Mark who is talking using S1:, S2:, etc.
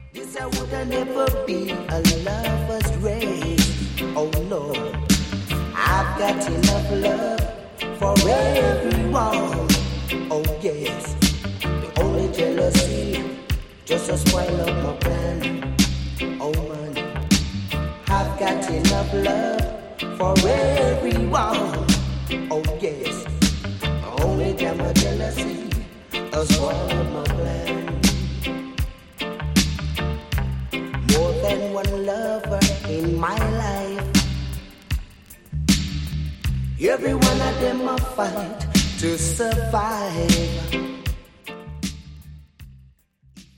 S1: This I would never be a lover's race. Oh no, I've got enough love for everyone. Oh yes, the only jealousy just to spoil up my plan. Oh man, I've got enough love for everyone. Oh yes, the only jealousy just spoil up my plan. More than one lover in my life. Every one of them a fight to survive.